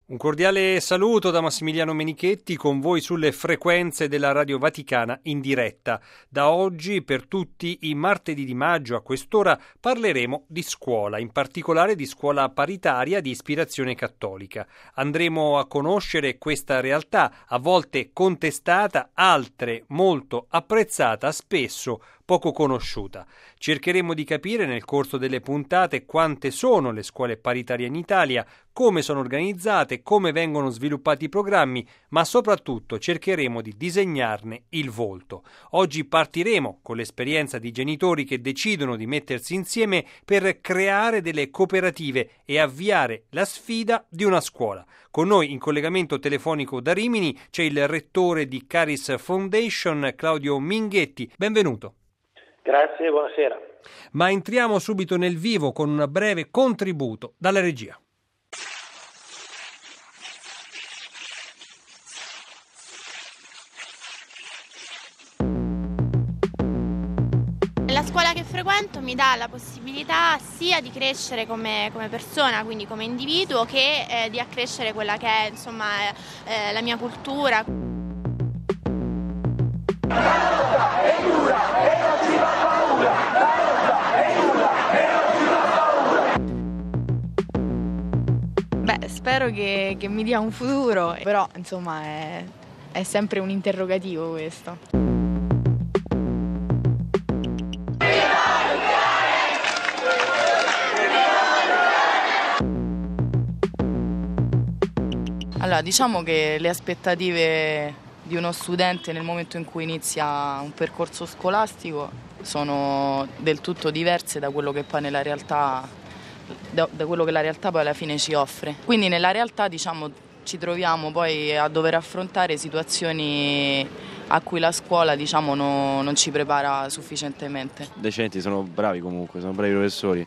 Un cordiale saluto da Massimiliano Menichetti con voi sulle frequenze della Radio Vaticana in diretta. Da oggi, per tutti i martedì di maggio a quest'ora, parleremo di scuola, in particolare di scuola paritaria di ispirazione cattolica. Andremo a conoscere questa realtà, a volte contestata, altre molto apprezzata, spesso poco conosciuta. Cercheremo di capire nel corso delle puntate quante sono le scuole paritarie in Italia, come sono organizzate, come vengono sviluppati i programmi, ma soprattutto cercheremo di disegnarne il volto. Oggi partiremo con l'esperienza di genitori che decidono di mettersi insieme per creare delle cooperative e avviare la sfida di una scuola. Con noi in collegamento telefonico da Rimini c'è il rettore di Caris Foundation, Claudio Minghetti. Benvenuto. Grazie, buonasera. Ma entriamo subito nel vivo con un breve contributo dalla regia. La scuola che frequento mi dà la possibilità sia di crescere come persona, quindi come individuo, che di accrescere quella che è la mia cultura. Spero che mi dia un futuro, però è sempre un interrogativo questo. Allora, diciamo che le aspettative di uno studente nel momento in cui inizia un percorso scolastico sono del tutto diverse da quello che poi nella realtà da quello che la realtà poi alla fine ci offre. Quindi nella realtà ci troviamo poi a dover affrontare situazioni a cui la scuola non ci prepara sufficientemente. Decenti, sono bravi comunque, sono bravi professori.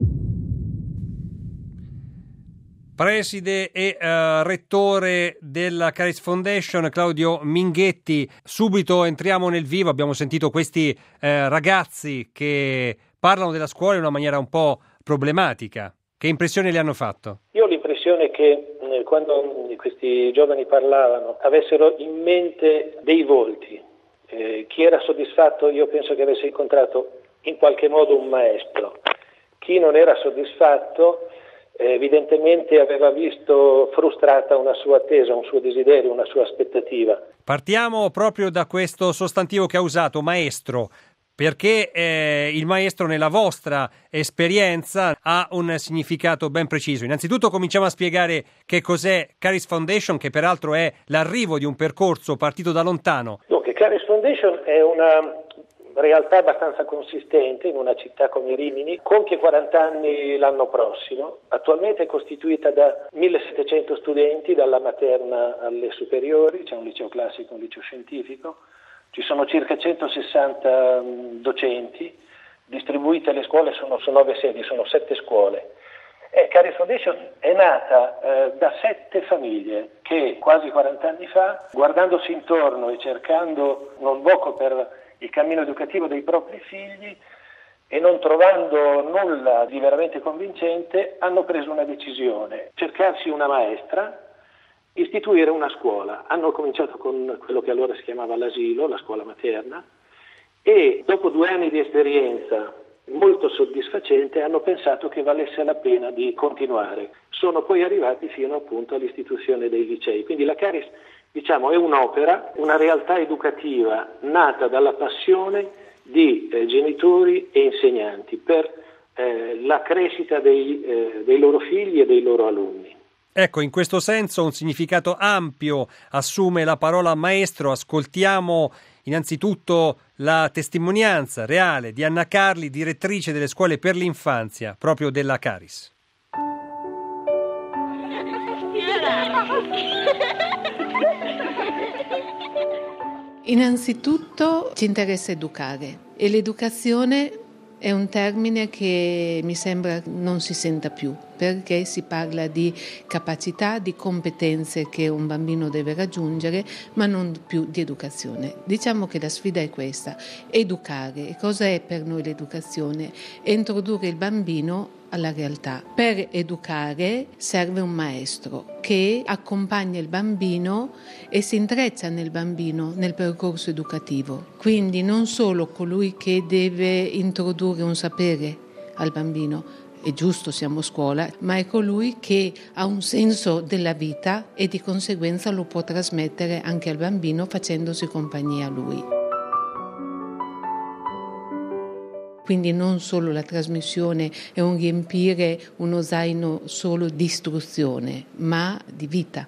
Preside e rettore della Caris Foundation, Claudio Minghetti. Subito entriamo nel vivo, abbiamo sentito questi ragazzi che parlano della scuola in una maniera un po' problematica. Che impressione le hanno fatto? Io ho l'impressione che quando questi giovani parlavano avessero in mente dei volti. Chi era soddisfatto io penso che avesse incontrato in qualche modo un maestro. Chi non era soddisfatto evidentemente aveva visto frustrata una sua attesa, un suo desiderio, una sua aspettativa. Partiamo proprio da questo sostantivo che ha usato, maestro. Perché il maestro nella vostra esperienza ha un significato ben preciso. Innanzitutto cominciamo a spiegare che cos'è Caris Foundation, che peraltro è l'arrivo di un percorso partito da lontano. Dunque, Caris Foundation è una realtà abbastanza consistente in una città come Rimini, compie 40 anni l'anno prossimo, attualmente è costituita da 1700 studenti, dalla materna alle superiori, c'è un liceo classico, un liceo scientifico. Ci sono circa 160 docenti, distribuite le scuole sono 9 sedi, sono 7 scuole. Caris Foundation è nata da 7 famiglie che quasi 40 anni fa, guardandosi intorno e cercando uno sbocco per il cammino educativo dei propri figli e non trovando nulla di veramente convincente, hanno preso una decisione: cercarsi una maestra, istituire una scuola. Hanno cominciato con quello che allora si chiamava l'asilo, la scuola materna, e dopo 2 anni di esperienza molto soddisfacente hanno pensato che valesse la pena di continuare. Sono poi arrivati fino appunto all'istituzione dei licei. Quindi la Caris, è un'opera, una realtà educativa nata dalla passione di genitori e insegnanti per la crescita dei loro figli e dei loro alunni. Ecco, in questo senso un significato ampio assume la parola maestro. Ascoltiamo innanzitutto la testimonianza reale di Anna Carli, direttrice delle scuole per l'infanzia, proprio della Caris. Innanzitutto ci interessa educare e l'educazione è un termine che mi sembra non si senta più, perché si parla di capacità, di competenze che un bambino deve raggiungere, ma non più di educazione. Diciamo che la sfida è questa: educare. E cosa è per noi l'educazione? È introdurre il bambino alla realtà. Per educare serve un maestro che accompagna il bambino e si intreccia nel bambino nel percorso educativo. Quindi non solo colui che deve introdurre un sapere al bambino, è giusto, siamo a scuola, ma è colui che ha un senso della vita e di conseguenza lo può trasmettere anche al bambino facendosi compagnia a lui. Quindi non solo la trasmissione è un riempire uno zaino solo di istruzione, ma di vita.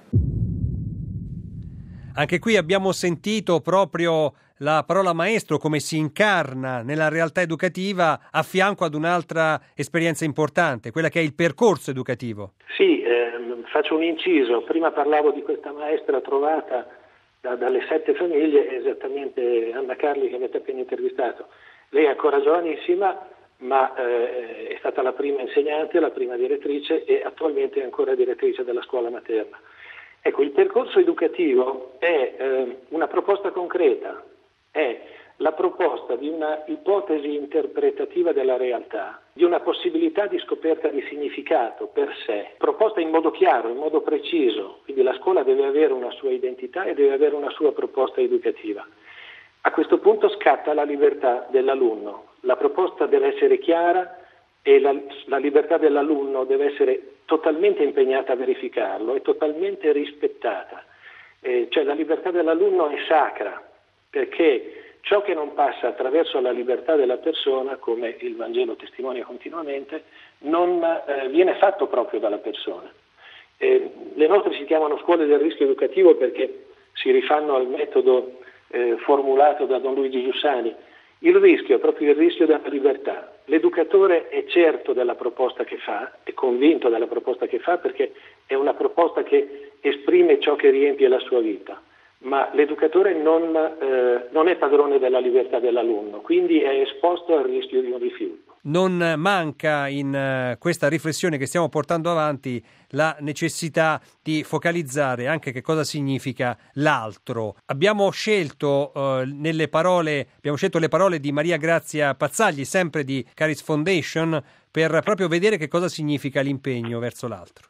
Anche qui abbiamo sentito proprio la parola maestro come si incarna nella realtà educativa a fianco ad un'altra esperienza importante, quella che è il percorso educativo. Sì, faccio un inciso. Prima parlavo di questa maestra trovata dalle 7 famiglie, esattamente Anna Carli che avete appena intervistato. Lei è ancora giovanissima, ma è stata la prima insegnante, la prima direttrice e attualmente è ancora direttrice della scuola materna. Ecco, il percorso educativo è una proposta concreta, è la proposta di una ipotesi interpretativa della realtà, di una possibilità di scoperta di significato per sé, proposta in modo chiaro, in modo preciso, quindi la scuola deve avere una sua identità e deve avere una sua proposta educativa. A questo punto scatta la libertà dell'alunno, la proposta deve essere chiara e la libertà dell'alunno deve essere totalmente impegnata a verificarlo e totalmente rispettata. Cioè la libertà dell'alunno è sacra, perché ciò che non passa attraverso la libertà della persona, come il Vangelo testimonia continuamente, non viene fatto proprio dalla persona. Le nostre si chiamano scuole del rischio educativo perché si rifanno al metodo formulato da Don Luigi Giussani. Il rischio è proprio il rischio della libertà. L'educatore è certo della proposta che fa, è convinto della proposta che fa perché è una proposta che esprime ciò che riempie la sua vita, ma l'educatore non è padrone della libertà dell'alunno, quindi è esposto al rischio di un rifiuto. Non manca in questa riflessione che stiamo portando avanti la necessità di focalizzare anche che cosa significa l'altro. Abbiamo scelto le parole di Maria Grazia Pazzagli, sempre di Caris Foundation, per proprio vedere che cosa significa l'impegno verso l'altro.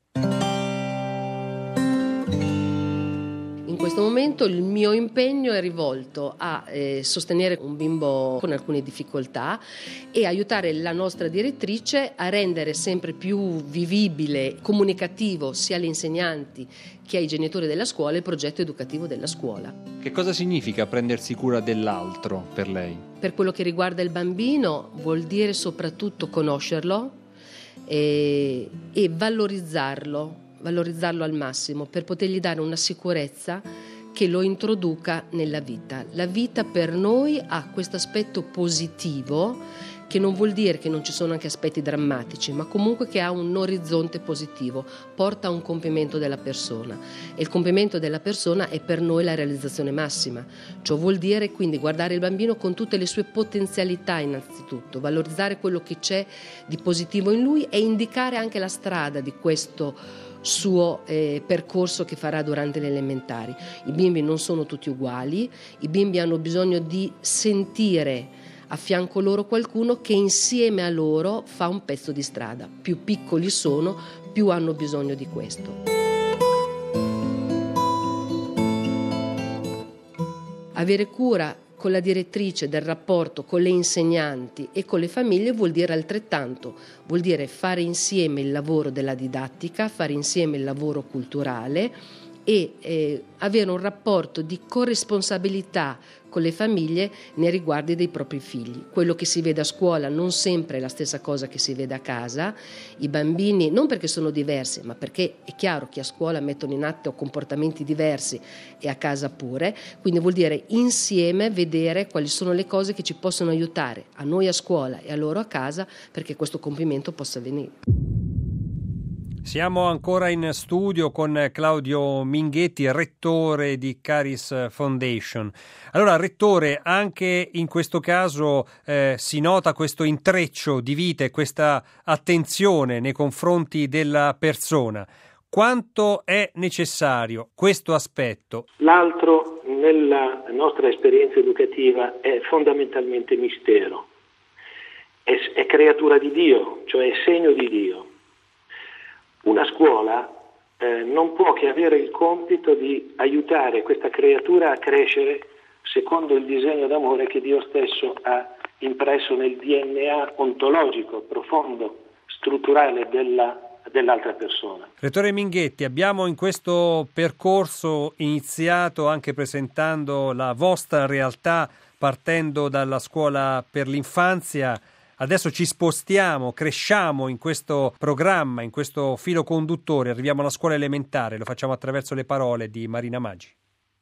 In questo momento il mio impegno è rivolto a sostenere un bimbo con alcune difficoltà e aiutare la nostra direttrice a rendere sempre più vivibile, comunicativo sia agli insegnanti che ai genitori della scuola il progetto educativo della scuola. Che cosa significa prendersi cura dell'altro per lei? Per quello che riguarda il bambino vuol dire soprattutto conoscerlo e valorizzarlo al massimo per potergli dare una sicurezza che lo introduca nella vita. La vita per noi ha questo aspetto positivo che non vuol dire che non ci sono anche aspetti drammatici, ma comunque che ha un orizzonte positivo, porta a un compimento della persona e il compimento della persona è per noi la realizzazione massima. Ciò vuol dire quindi guardare il bambino con tutte le sue potenzialità innanzitutto, valorizzare quello che c'è di positivo in lui e indicare anche la strada di questo suo percorso che farà durante le elementari. I bimbi non sono tutti uguali, i bimbi hanno bisogno di sentire a fianco loro qualcuno che insieme a loro fa un pezzo di strada. Più piccoli sono, più hanno bisogno di questo. Avere cura con la direttrice del rapporto con le insegnanti e con le famiglie vuol dire altrettanto, vuol dire fare insieme il lavoro della didattica, fare insieme il lavoro culturale e avere un rapporto di corresponsabilità con le famiglie nei riguardi dei propri figli. Quello che si vede a scuola non sempre è la stessa cosa che si vede a casa. I bambini, non perché sono diversi, ma perché è chiaro che a scuola mettono in atto comportamenti diversi e a casa pure, quindi vuol dire insieme vedere quali sono le cose che ci possono aiutare a noi a scuola e a loro a casa perché questo compimento possa avvenire. Siamo ancora in studio con Claudio Minghetti, rettore di Caris Foundation. Allora, rettore, anche in questo caso si nota questo intreccio di vita e questa attenzione nei confronti della persona. Quanto è necessario questo aspetto? L'altro, nella nostra esperienza educativa, è fondamentalmente mistero. è creatura di Dio, cioè è segno di Dio. Una scuola non può che avere il compito di aiutare questa creatura a crescere secondo il disegno d'amore che Dio stesso ha impresso nel DNA ontologico, profondo, strutturale dell'altra persona. Rettore Minghetti, abbiamo in questo percorso iniziato anche presentando la vostra realtà partendo dalla scuola per l'infanzia. Adesso ci spostiamo, cresciamo in questo programma, in questo filo conduttore, arriviamo alla scuola elementare, lo facciamo attraverso le parole di Marina Maggi.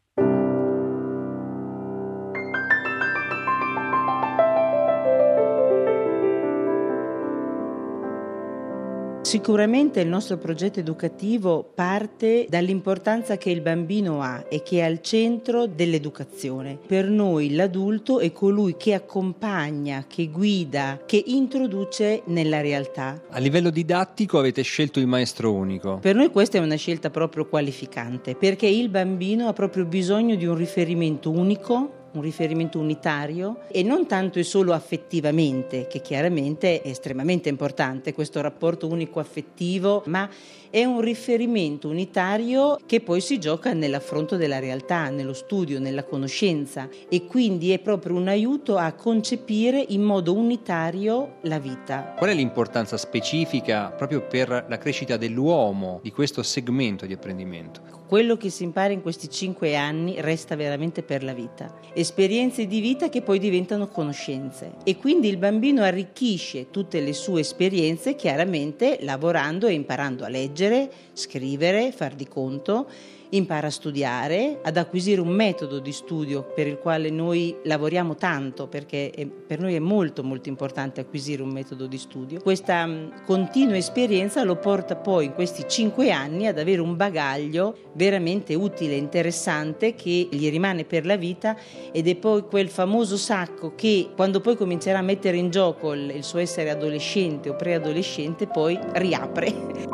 Sicuramente il nostro progetto educativo parte dall'importanza che il bambino ha e che è al centro dell'educazione. Per noi l'adulto è colui che accompagna, che guida, che introduce nella realtà. A livello didattico avete scelto il maestro unico. Per noi questa è una scelta proprio qualificante, perché il bambino ha proprio bisogno di un riferimento unico, un riferimento unitario, e non tanto e solo affettivamente, che chiaramente è estremamente importante questo rapporto unico affettivo, ma è un riferimento unitario che poi si gioca nell'affronto della realtà, nello studio, nella conoscenza, e quindi è proprio un aiuto a concepire in modo unitario la vita. Qual è l'importanza specifica proprio per la crescita dell'uomo di questo segmento di apprendimento? Quello che si impara in questi 5 anni resta veramente per la vita. Esperienze di vita che poi diventano conoscenze, e quindi il bambino arricchisce tutte le sue esperienze chiaramente lavorando e imparando a leggere, scrivere, far di conto, impara a studiare, ad acquisire un metodo di studio per il quale noi lavoriamo tanto, perché per noi è molto molto importante acquisire un metodo di studio. Questa continua esperienza lo porta poi in questi 5 anni ad avere un bagaglio veramente utile, interessante, che gli rimane per la vita, ed è poi quel famoso sacco che quando poi comincerà a mettere in gioco il suo essere adolescente o preadolescente poi riapre.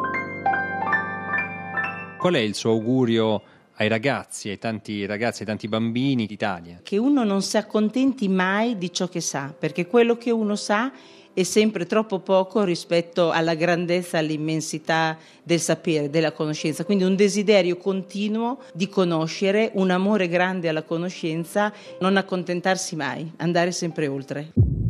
Qual è il suo augurio ai ragazzi, ai tanti ragazzi, ai tanti bambini d'Italia? Che uno non si accontenti mai di ciò che sa, perché quello che uno sa è sempre troppo poco rispetto alla grandezza, all'immensità del sapere, della conoscenza. Quindi un desiderio continuo di conoscere, un amore grande alla conoscenza, non accontentarsi mai, andare sempre oltre.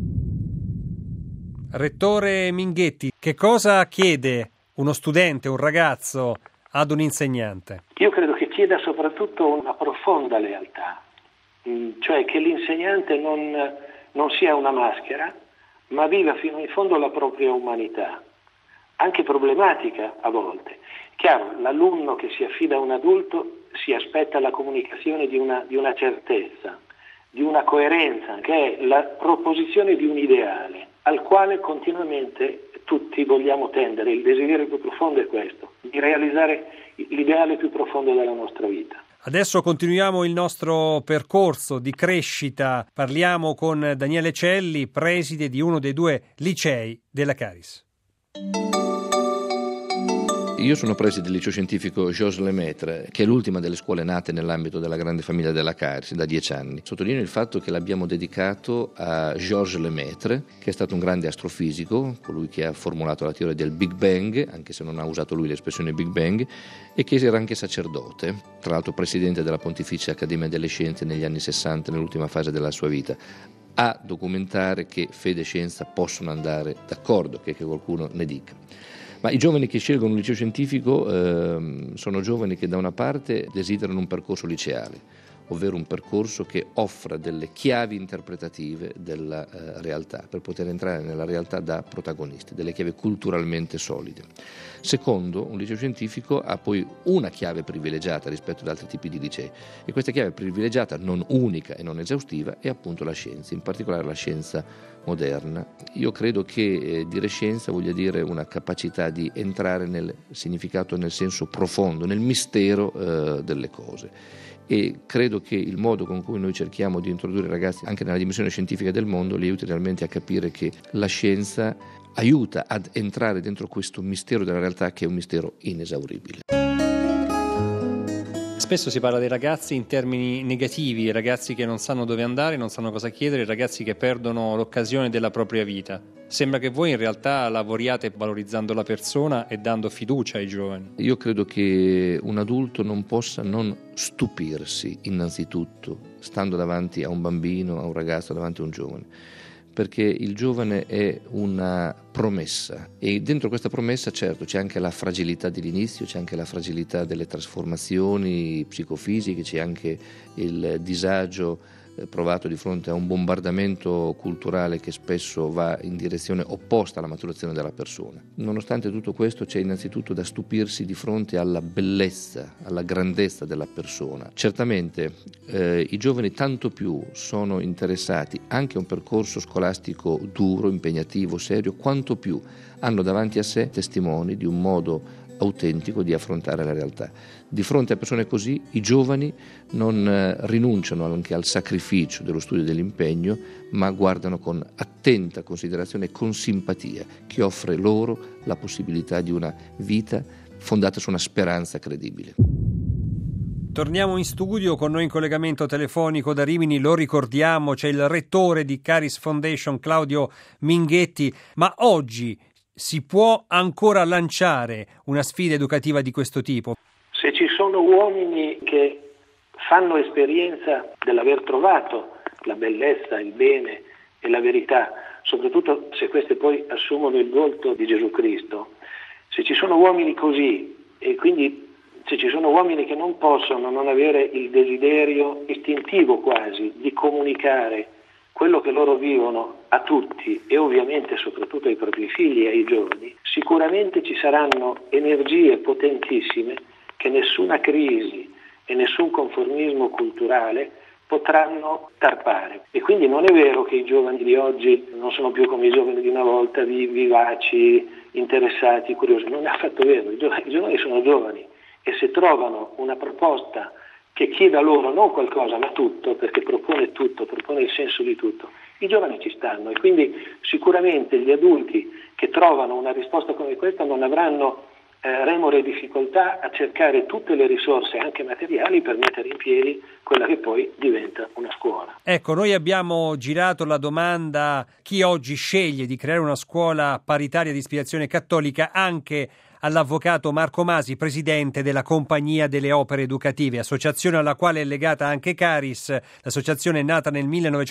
Rettore Minghetti, che cosa chiede uno studente, un ragazzo ad un insegnante? Io credo che chieda soprattutto una profonda lealtà, cioè che l'insegnante non sia una maschera, ma viva fino in fondo la propria umanità, anche problematica a volte. Chiaro, l'alunno che si affida a un adulto si aspetta la comunicazione di una certezza, di una coerenza, che è la proposizione di un ideale al quale continuamente tutti vogliamo tendere. Il desiderio più profondo è questo, di realizzare l'ideale più profondo della nostra vita. Adesso continuiamo il nostro percorso di crescita. Parliamo con Daniele Celli, preside di uno dei 2 licei della Caris. Io sono preside del liceo scientifico Georges Lemaitre, che è l'ultima delle scuole nate nell'ambito della grande famiglia della Caris, da 10 anni. Sottolineo il fatto che l'abbiamo dedicato a Georges Lemaitre, che è stato un grande astrofisico, colui che ha formulato la teoria del Big Bang, anche se non ha usato lui l'espressione Big Bang, e che era anche sacerdote, tra l'altro presidente della Pontificia Accademia delle Scienze negli anni 60, nell'ultima fase della sua vita. A documentare che fede e scienza possono andare d'accordo, che qualcuno ne dica. Ma i giovani che scelgono un liceo scientifico sono giovani che da una parte desiderano un percorso liceale, ovvero un percorso che offra delle chiavi interpretative della realtà, per poter entrare nella realtà da protagonisti, delle chiavi culturalmente solide. Secondo, un liceo scientifico ha poi una chiave privilegiata rispetto ad altri tipi di licei, e questa chiave privilegiata, non unica e non esaustiva, è appunto la scienza, in particolare la scienza moderna. Io credo che dire scienza voglia dire una capacità di entrare nel significato, nel senso profondo, nel mistero delle cose. E credo che il modo con cui noi cerchiamo di introdurre i ragazzi anche nella dimensione scientifica del mondo li aiuti realmente a capire che la scienza aiuta ad entrare dentro questo mistero della realtà, che è un mistero inesauribile. Spesso si parla dei ragazzi in termini negativi, ragazzi che non sanno dove andare, non sanno cosa chiedere, ragazzi che perdono l'occasione della propria vita. Sembra che voi in realtà lavoriate valorizzando la persona e dando fiducia ai giovani. Io credo che un adulto non possa non stupirsi innanzitutto stando davanti a un bambino, a un ragazzo, davanti a un giovane, perché il giovane è una promessa e dentro questa promessa certo c'è anche la fragilità dell'inizio, c'è anche la fragilità delle trasformazioni psicofisiche, c'è anche il disagio provato di fronte a un bombardamento culturale che spesso va in direzione opposta alla maturazione della persona. Nonostante tutto questo c'è innanzitutto da stupirsi di fronte alla bellezza, alla grandezza della persona. Certamente i giovani tanto più sono interessati anche a un percorso scolastico duro, impegnativo, serio, quanto più hanno davanti a sé testimoni di un modo autentico di affrontare la realtà. Di fronte a persone così i giovani non rinunciano anche al sacrificio dello studio e dell'impegno, ma guardano con attenta considerazione e con simpatia chi offre loro la possibilità di una vita fondata su una speranza credibile. Torniamo in studio, con noi in collegamento telefonico da Rimini, lo ricordiamo, c'è il rettore di Caris Foundation Claudio Minghetti, ma oggi si può ancora lanciare una sfida educativa di questo tipo? Se ci sono uomini che fanno esperienza dell'aver trovato la bellezza, il bene e la verità, soprattutto se queste poi assumono il volto di Gesù Cristo, se ci sono uomini così e quindi se ci sono uomini che non possono non avere il desiderio istintivo quasi di comunicare quello che loro vivono a tutti e ovviamente soprattutto ai propri figli e ai giovani, sicuramente ci saranno energie potentissime che nessuna crisi e nessun conformismo culturale potranno tarpare. E quindi non è vero che i giovani di oggi non sono più come i giovani di una volta, vivaci, interessati, curiosi. Non è affatto vero, i giovani sono giovani e se trovano una proposta che chieda loro non qualcosa ma tutto, perché propone tutto, propone il senso di tutto, i giovani ci stanno e quindi sicuramente gli adulti che trovano una risposta come questa non avranno remore e difficoltà a cercare tutte le risorse anche materiali per mettere in piedi quella che poi diventa una scuola. Ecco, noi abbiamo girato la domanda: chi oggi sceglie di creare una scuola paritaria di ispirazione cattolica, anche all'avvocato Marco Masi, presidente della Compagnia delle Opere Educative, associazione alla quale è legata anche Caris. L'associazione è nata nel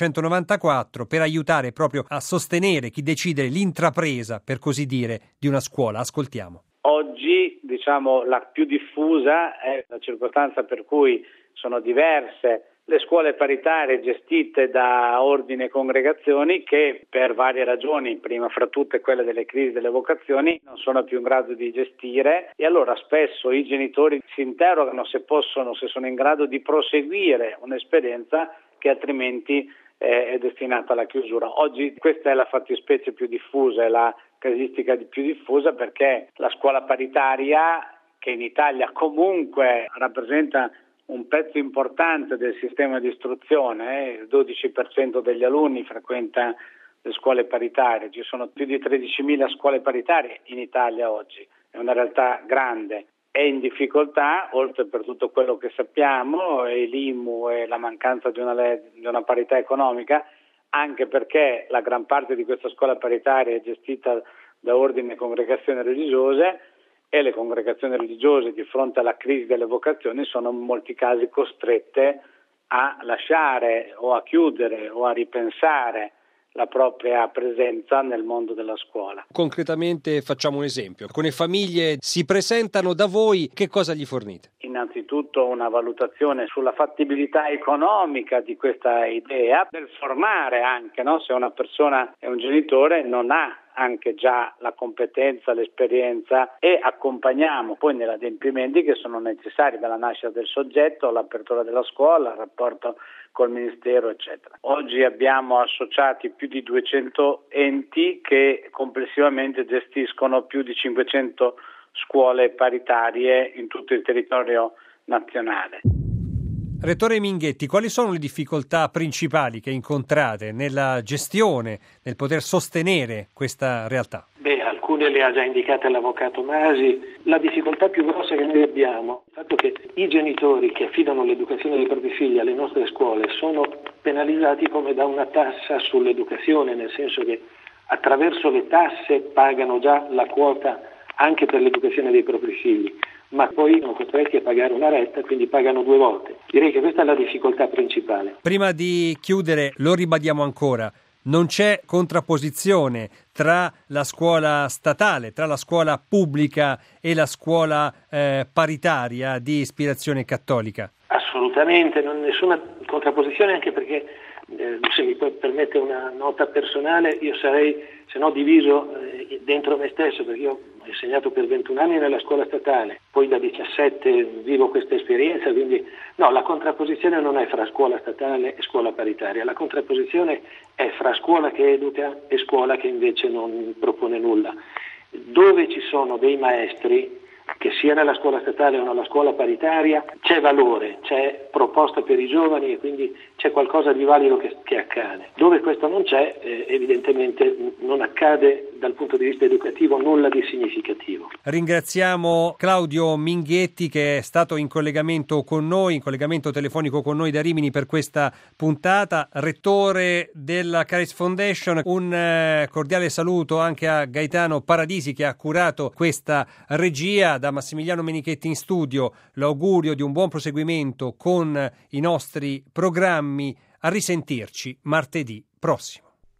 1994 per aiutare proprio a sostenere chi decide l'intrapresa, per così dire, di una scuola. Ascoltiamo. Oggi, la più diffusa è la circostanza per cui sono diverse le scuole paritarie gestite da ordini e congregazioni che per varie ragioni, prima fra tutte quelle delle crisi delle vocazioni, non sono più in grado di gestire e allora spesso i genitori si interrogano se sono in grado di proseguire un'esperienza che altrimenti è destinata alla chiusura. Oggi questa è la fattispecie più diffusa, è la casistica più diffusa perché la scuola paritaria, che in Italia comunque rappresenta un pezzo importante del sistema di istruzione, il 12% degli alunni frequenta le scuole paritarie, ci sono più di 13.000 scuole paritarie in Italia oggi, è una realtà grande, è in difficoltà, oltre per tutto quello che sappiamo, e l'IMU e la mancanza di una parità economica, anche perché la gran parte di questa scuola paritaria è gestita da ordini e congregazioni religiose, e le congregazioni religiose di fronte alla crisi delle vocazioni sono in molti casi costrette a lasciare o a chiudere o a ripensare la propria presenza nel mondo della scuola. Concretamente facciamo un esempio. Con le famiglie si presentano da voi, che cosa gli fornite? Innanzitutto una valutazione sulla fattibilità economica di questa idea, del formare anche, se una persona è un genitore non ha anche già la competenza, l'esperienza e accompagniamo poi negli adempimenti che sono necessari dalla nascita del soggetto, all'apertura della scuola, al rapporto col Ministero, eccetera. Oggi abbiamo associati più di 200 enti che complessivamente gestiscono più di 500 scuole paritarie in tutto il territorio nazionale. Rettore Minghetti, quali sono le difficoltà principali che incontrate nella gestione, nel poter sostenere questa realtà? alcune le ha già indicate l'avvocato Masi. La difficoltà più grossa che noi abbiamo è il fatto che i genitori che affidano l'educazione dei propri figli alle nostre scuole sono penalizzati come da una tassa sull'educazione, nel senso che attraverso le tasse pagano già la quota anche per l'educazione dei propri figli, ma poi sono costretti a pagare una retta, quindi pagano 2 volte. Direi che questa è la difficoltà principale. Prima di chiudere, lo ribadiamo ancora, non c'è contrapposizione tra la scuola statale, tra la scuola pubblica e la scuola paritaria di ispirazione cattolica? Assolutamente, nessuna contrapposizione, anche perché, se mi permette una nota personale, io sarei, se no, diviso dentro me stesso, perché io ho insegnato per 21 anni nella scuola statale, poi da 17 vivo questa esperienza, quindi no, la contrapposizione non è fra scuola statale e scuola paritaria, la contrapposizione è fra scuola che educa e scuola che invece non propone nulla. Dove ci sono dei maestri, che sia nella scuola statale o nella scuola paritaria, c'è valore, c'è proposta per i giovani e quindi c'è qualcosa di valido che accade. Dove questo non c'è, evidentemente non accade dal punto di vista educativo nulla di significativo. Ringraziamo Claudio Minghetti, che è stato in collegamento con noi, in collegamento telefonico con noi da Rimini per questa puntata, rettore della Caris Foundation. Un cordiale saluto anche a Gaetano Paradisi, che ha curato questa regia. Da Massimiliano Menichetti in studio l'augurio di un buon proseguimento con i nostri programmi. A risentirci martedì prossimo.